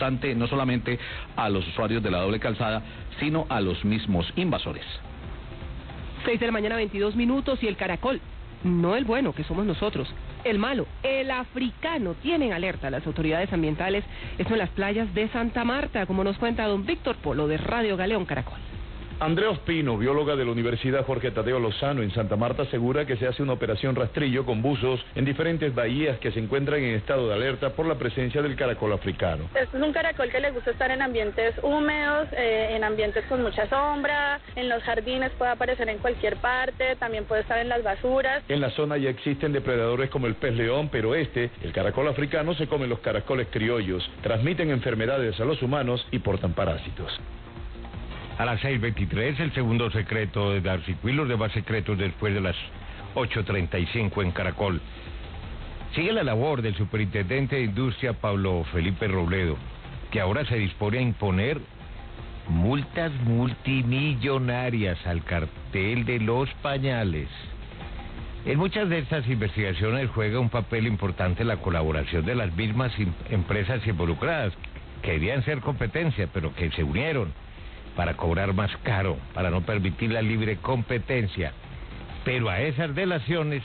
no solamente a los usuarios de la doble calzada, sino a los mismos invasores. 6 de la mañana, 22 minutos, y el caracol, no el bueno, que somos nosotros, el malo, el africano, tienen alerta las autoridades ambientales, esto en las playas de Santa Marta, como nos cuenta don Víctor Polo de Radio Galeón Caracol. Andrea Ospino, bióloga de la Universidad Jorge Tadeo Lozano en Santa Marta, asegura que se hace una operación rastrillo con buzos en diferentes bahías que se encuentran en estado de alerta por la presencia del caracol africano. Este es un caracol que le gusta estar en ambientes húmedos, en ambientes con mucha sombra, en los jardines, puede aparecer en cualquier parte, también puede estar en las basuras. En la zona ya existen depredadores como el pez león, pero el caracol africano, se come los caracoles criollos, transmiten enfermedades a los humanos y portan parásitos. A las 6:23, el segundo secreto de Darcy Quill, los demás secretos después de las 8:35 en Caracol. Sigue la labor del superintendente de Industria, Pablo Felipe Robledo, que ahora se dispone a imponer multas multimillonarias al cartel de los pañales. En muchas de estas investigaciones juega un papel importante la colaboración de las mismas empresas involucradas, que debían ser competencia, pero que se unieron para cobrar más caro, para no permitir la libre competencia. Pero a esas delaciones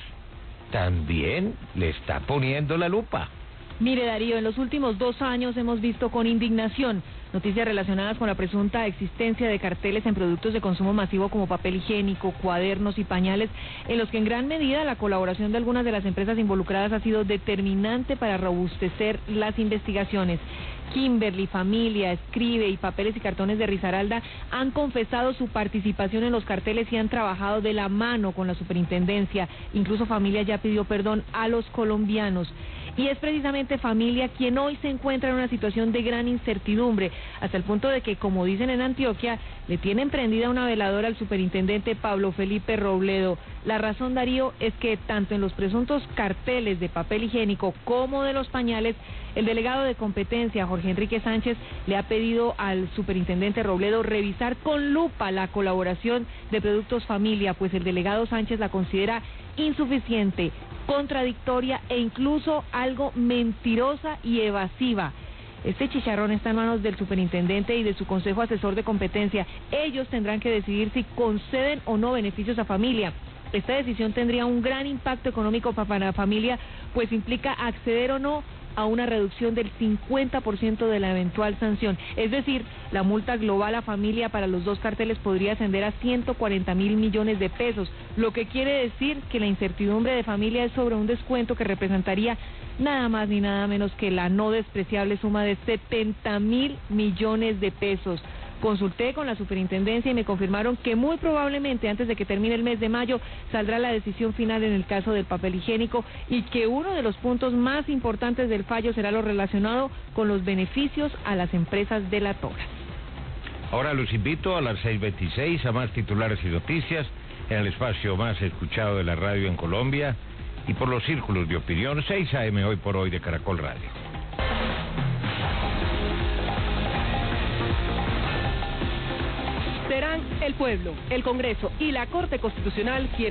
también le está poniendo la lupa. Mire, Darío, en los últimos 2 años hemos visto con indignación noticias relacionadas con la presunta existencia de carteles en productos de consumo masivo como papel higiénico, cuadernos y pañales, en los que en gran medida la colaboración de algunas de las empresas involucradas ha sido determinante para robustecer las investigaciones. Kimberly, Familia, Escribe y Papeles y Cartones de Risaralda han confesado su participación en los carteles y han trabajado de la mano con la superintendencia. Incluso Familia ya pidió perdón a los colombianos. Y es precisamente Familia quien hoy se encuentra en una situación de gran incertidumbre, hasta el punto de que, como dicen en Antioquia, le tienen prendida una veladora al superintendente Pablo Felipe Robledo. La razón, Darío, es que tanto en los presuntos carteles de papel higiénico como de los pañales, el delegado de competencia, Jorge Enrique Sánchez, le ha pedido al superintendente Robledo revisar con lupa la colaboración de Productos Familia, pues el delegado Sánchez la considera insuficiente, contradictoria e incluso algo mentirosa y evasiva. Este chicharrón está en manos del superintendente y de su consejo asesor de competencia. Ellos tendrán que decidir si conceden o no beneficios a Familia. Esta decisión tendría un gran impacto económico para Familia, pues implica acceder o no a una reducción del 50% de la eventual sanción. Es decir, la multa global a Familia para los 2 carteles podría ascender a 140.000 millones de pesos, lo que quiere decir que la incertidumbre de Familia es sobre un descuento que representaría nada más ni nada menos que la no despreciable suma de 70.000 millones de pesos. Consulté con la superintendencia y me confirmaron que muy probablemente antes de que termine el mes de mayo saldrá la decisión final en el caso del papel higiénico y que uno de los puntos más importantes del fallo será lo relacionado con los beneficios a las empresas delatoras. Ahora los invito a las 6:26 a más titulares y noticias en el espacio más escuchado de la radio en Colombia y por los círculos de opinión, 6 AM Hoy por Hoy de Caracol Radio. Serán el pueblo, el Congreso y la Corte Constitucional quienes